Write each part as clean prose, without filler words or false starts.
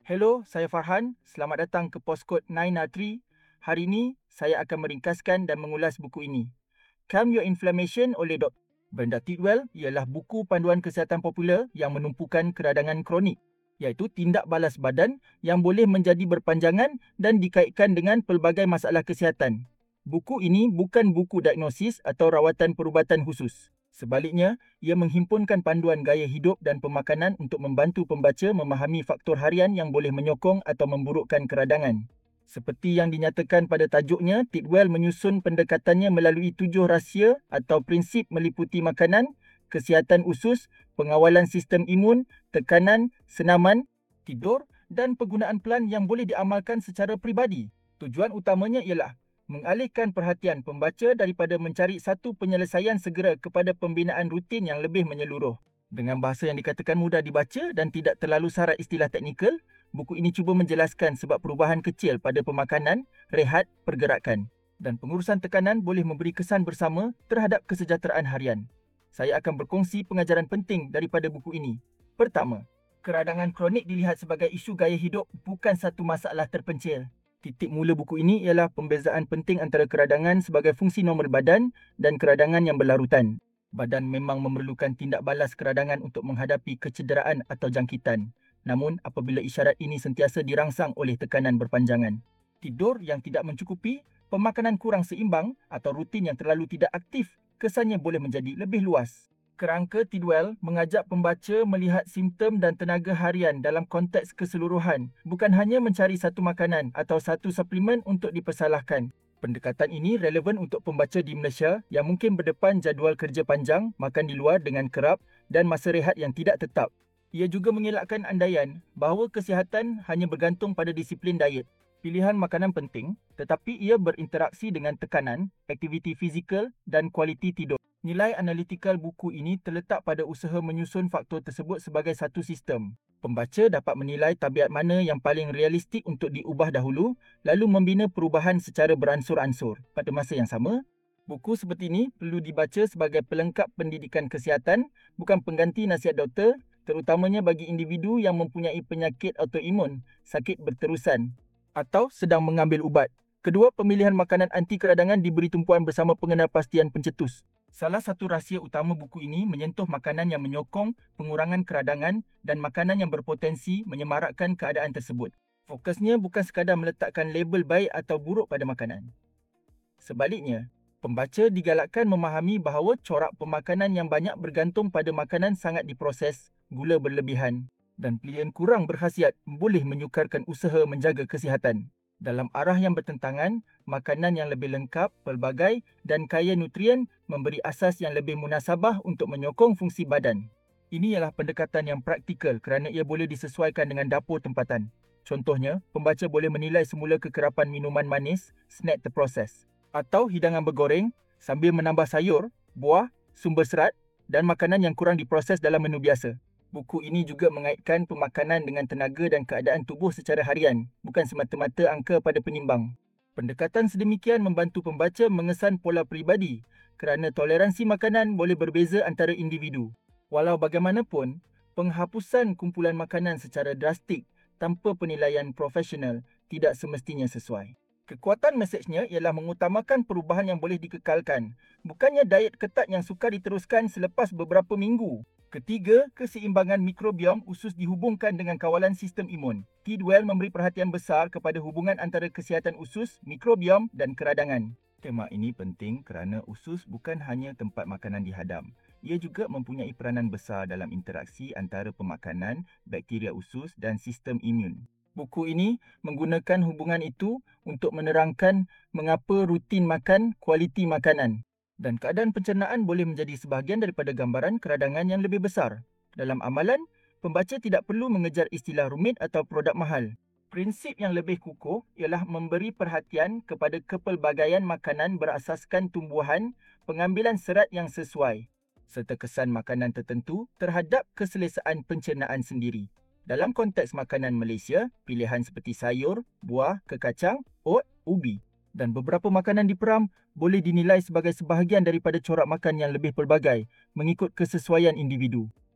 Hello, saya Farhan. Selamat datang ke Postcode 9R3. Hari ini, saya akan meringkaskan dan mengulas buku ini. Calm Your Inflammation oleh Dr. Brenda Tidwell ialah buku panduan kesihatan popular yang menumpukan keradangan kronik, iaitu tindak balas badan yang boleh menjadi berpanjangan dan dikaitkan dengan pelbagai masalah kesihatan. Buku ini bukan buku diagnosis atau rawatan perubatan khusus. Sebaliknya, ia menghimpunkan panduan gaya hidup dan pemakanan untuk membantu pembaca memahami faktor harian yang boleh menyokong atau memburukkan keradangan. Seperti yang dinyatakan pada tajuknya, Tidwell menyusun pendekatannya melalui 7 rahsia atau prinsip meliputi makanan, kesihatan usus, pengawalan sistem imun, tekanan, senaman, tidur dan penggunaan pelan yang boleh diamalkan secara peribadi. Tujuan utamanya ialah mengalihkan perhatian pembaca daripada mencari satu penyelesaian segera kepada pembinaan rutin yang lebih menyeluruh. Dengan bahasa yang dikatakan mudah dibaca dan tidak terlalu syarat istilah teknikal, buku ini cuba menjelaskan sebab perubahan kecil pada pemakanan, rehat, pergerakan dan pengurusan tekanan boleh memberi kesan bersama terhadap kesejahteraan harian. Saya akan berkongsi pengajaran penting daripada buku ini. Pertama, keradangan kronik dilihat sebagai isu gaya hidup, bukan satu masalah terpencil. Titik mula buku ini ialah pembezaan penting antara keradangan sebagai fungsi normal badan dan keradangan yang berlarutan. Badan memang memerlukan tindak balas keradangan untuk menghadapi kecederaan atau jangkitan. Namun, apabila isyarat ini sentiasa dirangsang oleh tekanan berpanjangan, tidur yang tidak mencukupi, pemakanan kurang seimbang atau rutin yang terlalu tidak aktif, kesannya boleh menjadi lebih luas. Kerangka Tidwell mengajak pembaca melihat simptom dan tenaga harian dalam konteks keseluruhan, bukan hanya mencari satu makanan atau satu suplemen untuk dipersalahkan. Pendekatan ini relevan untuk pembaca di Malaysia yang mungkin berdepan jadual kerja panjang, makan di luar dengan kerap dan masa rehat yang tidak tetap. Ia juga mengelakkan andaian bahawa kesihatan hanya bergantung pada disiplin diet. Pilihan makanan penting, tetapi ia berinteraksi dengan tekanan, aktiviti fizikal dan kualiti tidur. Nilai analitikal buku ini terletak pada usaha menyusun faktor tersebut sebagai satu sistem. Pembaca dapat menilai tabiat mana yang paling realistik untuk diubah dahulu, lalu membina perubahan secara beransur-ansur. Pada masa yang sama, buku seperti ini perlu dibaca sebagai pelengkap pendidikan kesihatan, bukan pengganti nasihat doktor, terutamanya bagi individu yang mempunyai penyakit autoimun, sakit berterusan atau sedang mengambil ubat. Kedua, pemilihan makanan anti keradangan diberi tumpuan bersama pengenalpastian pencetus. Salah satu rahsia utama buku ini menyentuh makanan yang menyokong pengurangan keradangan dan makanan yang berpotensi menyemarakkan keadaan tersebut. Fokusnya bukan sekadar meletakkan label baik atau buruk pada makanan. Sebaliknya, pembaca digalakkan memahami bahawa corak pemakanan yang banyak bergantung pada makanan sangat diproses, gula berlebihan dan pilihan kurang berkhasiat boleh menyukarkan usaha menjaga kesihatan. Dalam arah yang bertentangan, makanan yang lebih lengkap, pelbagai dan kaya nutrien memberi asas yang lebih munasabah untuk menyokong fungsi badan. Ini ialah pendekatan yang praktikal kerana ia boleh disesuaikan dengan dapur tempatan. Contohnya, pembaca boleh menilai semula kekerapan minuman manis, snack terproses, atau hidangan bergoreng sambil menambah sayur, buah, sumber serat dan makanan yang kurang diproses dalam menu biasa. Buku ini juga mengaitkan pemakanan dengan tenaga dan keadaan tubuh secara harian, bukan semata-mata angka pada penimbang. Pendekatan sedemikian membantu pembaca mengesan pola peribadi kerana toleransi makanan boleh berbeza antara individu. Walau bagaimanapun, penghapusan kumpulan makanan secara drastik tanpa penilaian profesional tidak semestinya sesuai. Kekuatan mesejnya ialah mengutamakan perubahan yang boleh dikekalkan, bukannya diet ketat yang sukar diteruskan selepas beberapa minggu. Ketiga, keseimbangan mikrobiom usus dihubungkan dengan kawalan sistem imun. Tidwell memberi perhatian besar kepada hubungan antara kesihatan usus, mikrobiom dan keradangan. Tema ini penting kerana usus bukan hanya tempat makanan dihadam. Ia juga mempunyai peranan besar dalam interaksi antara pemakanan, bakteria usus dan sistem imun. Buku ini menggunakan hubungan itu untuk menerangkan mengapa rutin makan kualiti makanan. Dan keadaan pencernaan boleh menjadi sebahagian daripada gambaran keradangan yang lebih besar. Dalam amalan, pembaca tidak perlu mengejar istilah rumit atau produk mahal. Prinsip yang lebih kukuh ialah memberi perhatian kepada kepelbagaian makanan berasaskan tumbuhan, pengambilan serat yang sesuai, serta kesan makanan tertentu terhadap keselesaan pencernaan sendiri. Dalam konteks makanan Malaysia, pilihan seperti sayur, buah, kekacang, oat, ubi dan beberapa makanan di Peram boleh dinilai sebagai sebahagian daripada corak makan yang lebih pelbagai mengikut kesesuaian individu.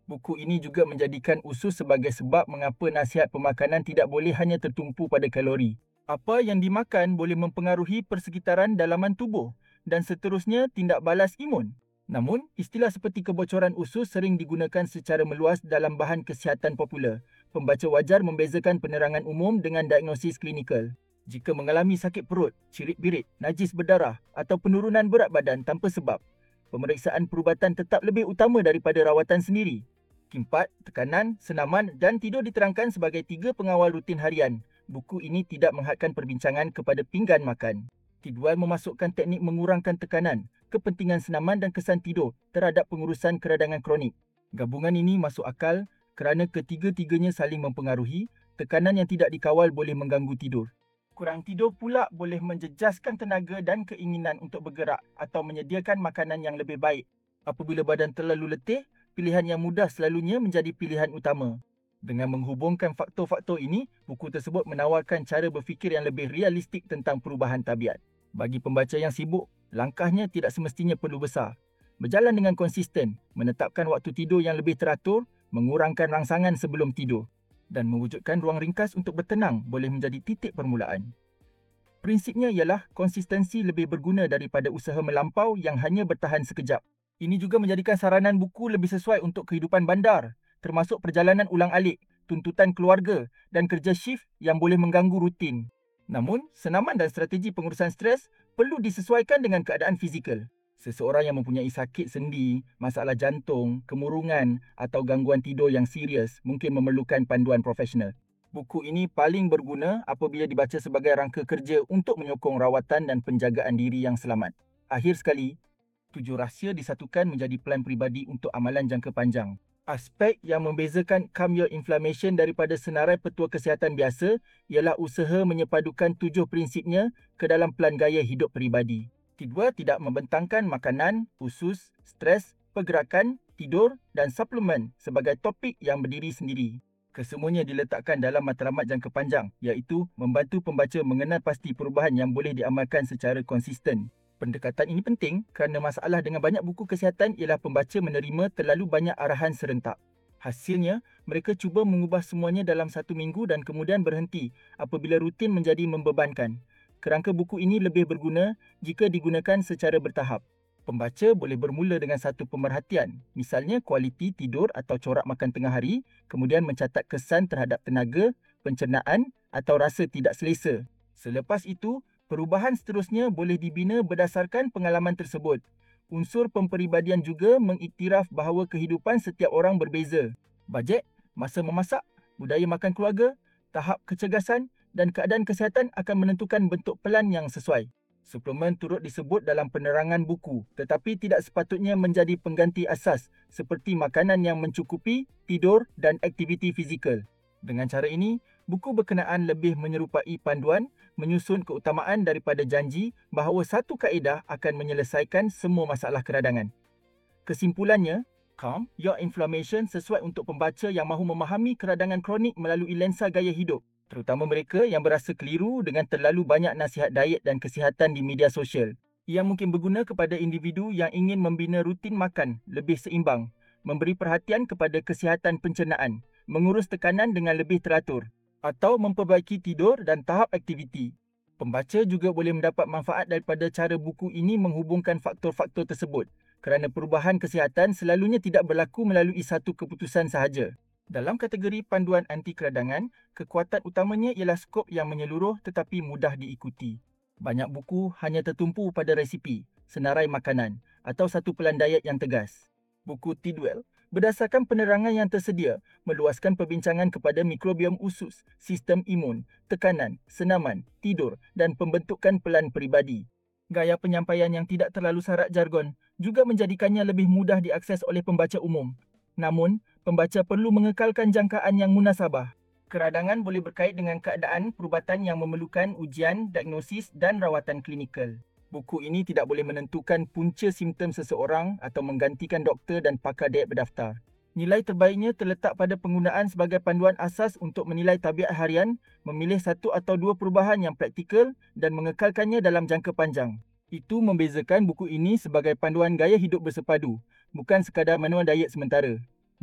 Buku ini juga menjadikan usus sebagai sebab mengapa nasihat pemakanan tidak boleh hanya tertumpu pada kalori. Apa yang dimakan boleh mempengaruhi persekitaran dalaman tubuh dan seterusnya tindak balas imun. Namun, istilah seperti kebocoran usus sering digunakan secara meluas dalam bahan kesihatan popular. Pembaca wajar membezakan penerangan umum dengan diagnosis klinikal. Jika mengalami sakit perut, cirit-birit, najis berdarah atau penurunan berat badan tanpa sebab, pemeriksaan perubatan tetap lebih utama daripada rawatan sendiri. Kimpat, tekanan, senaman dan tidur diterangkan sebagai 3 pengawal rutin harian. Buku ini tidak menghadkan perbincangan kepada pinggan makan. Tidwal memasukkan teknik mengurangkan tekanan, kepentingan senaman dan kesan tidur terhadap pengurusan keradangan kronik. Gabungan ini masuk akal kerana ketiga-tiganya saling mempengaruhi. Tekanan yang tidak dikawal boleh mengganggu tidur. Kurang tidur pula boleh menjejaskan tenaga dan keinginan untuk bergerak atau menyediakan makanan yang lebih baik. Apabila badan terlalu letih, pilihan yang mudah selalunya menjadi pilihan utama. Dengan menghubungkan faktor-faktor ini, buku tersebut menawarkan cara berfikir yang lebih realistik tentang perubahan tabiat. Bagi pembaca yang sibuk, langkahnya tidak semestinya perlu besar. Berjalan dengan konsisten, menetapkan waktu tidur yang lebih teratur, mengurangkan rangsangan sebelum tidur dan mewujudkan ruang ringkas untuk bertenang boleh menjadi titik permulaan. Prinsipnya ialah konsistensi lebih berguna daripada usaha melampau yang hanya bertahan sekejap. Ini juga menjadikan saranan buku lebih sesuai untuk kehidupan bandar, termasuk perjalanan ulang-alik, tuntutan keluarga dan kerja shift yang boleh mengganggu rutin. Namun, senaman dan strategi pengurusan stres perlu disesuaikan dengan keadaan fizikal. Seseorang yang mempunyai sakit sendi, masalah jantung, kemurungan atau gangguan tidur yang serius mungkin memerlukan panduan profesional. Buku ini paling berguna apabila dibaca sebagai rangka kerja untuk menyokong rawatan dan penjagaan diri yang selamat. Akhir sekali, 7 rahsia disatukan menjadi plan peribadi untuk amalan jangka panjang. Aspek yang membezakan Calm Your Inflammation daripada senarai petua kesihatan biasa ialah usaha menyepadukan 7 prinsipnya ke dalam plan gaya hidup peribadi. Tidwal tidak membentangkan makanan, usus, stres, pergerakan, tidur dan suplemen sebagai topik yang berdiri sendiri. Kesemuanya diletakkan dalam matlamat jangka panjang iaitu membantu pembaca mengenal pasti perubahan yang boleh diamalkan secara konsisten. Pendekatan ini penting kerana masalah dengan banyak buku kesihatan ialah pembaca menerima terlalu banyak arahan serentak. Hasilnya, mereka cuba mengubah semuanya dalam 1 minggu dan kemudian berhenti apabila rutin menjadi membebankan. Kerangka buku ini lebih berguna jika digunakan secara bertahap. Pembaca boleh bermula dengan satu pemerhatian, misalnya kualiti tidur atau corak makan tengah hari, kemudian mencatat kesan terhadap tenaga, pencernaan atau rasa tidak selesa. Selepas itu, perubahan seterusnya boleh dibina berdasarkan pengalaman tersebut. Unsur pemperibadian juga mengiktiraf bahawa kehidupan setiap orang berbeza. Bajet, masa memasak, budaya makan keluarga, tahap kecergasan dan keadaan kesihatan akan menentukan bentuk pelan yang sesuai. Suplemen turut disebut dalam penerangan buku tetapi tidak sepatutnya menjadi pengganti asas seperti makanan yang mencukupi, tidur dan aktiviti fizikal. Dengan cara ini, buku berkenaan lebih menyerupai panduan menyusun keutamaan daripada janji bahawa satu kaedah akan menyelesaikan semua masalah keradangan. Kesimpulannya, Calm Your Inflammation sesuai untuk pembaca yang mahu memahami keradangan kronik melalui lensa gaya hidup, terutama mereka yang berasa keliru dengan terlalu banyak nasihat diet dan kesihatan di media sosial. Ia mungkin berguna kepada individu yang ingin membina rutin makan lebih seimbang, memberi perhatian kepada kesihatan pencernaan, mengurus tekanan dengan lebih teratur, atau memperbaiki tidur dan tahap aktiviti. Pembaca juga boleh mendapat manfaat daripada cara buku ini menghubungkan faktor-faktor tersebut kerana perubahan kesihatan selalunya tidak berlaku melalui satu keputusan sahaja. Dalam kategori panduan anti keradangan, kekuatan utamanya ialah skop yang menyeluruh tetapi mudah diikuti. Banyak buku hanya tertumpu pada resipi, senarai makanan atau satu pelan diet yang tegas. Buku Tidwell berdasarkan penerangan yang tersedia, meluaskan perbincangan kepada mikrobiom usus, sistem imun, tekanan, senaman, tidur dan pembentukan pelan peribadi. Gaya penyampaian yang tidak terlalu syarat jargon juga menjadikannya lebih mudah diakses oleh pembaca umum. Namun, pembaca perlu mengekalkan jangkaan yang munasabah. Keradangan boleh berkait dengan keadaan perubatan yang memerlukan ujian, diagnosis dan rawatan klinikal. Buku ini tidak boleh menentukan punca simptom seseorang atau menggantikan doktor dan pakar diet berdaftar. Nilai terbaiknya terletak pada penggunaan sebagai panduan asas untuk menilai tabiat harian, memilih satu atau dua perubahan yang praktikal dan mengekalkannya dalam jangka panjang. Itu membezakan buku ini sebagai panduan gaya hidup bersepadu, bukan sekadar manual diet sementara.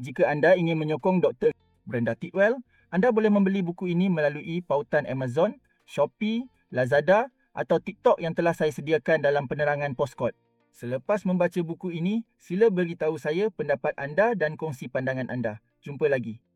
Jika anda ingin menyokong Dr. Brenda Tidwell, anda boleh membeli buku ini melalui pautan Amazon, Shopee, Lazada atau TikTok yang telah saya sediakan dalam penerangan Postkod. Selepas membaca buku ini, sila beritahu saya pendapat anda dan kongsi pandangan anda. Jumpa lagi.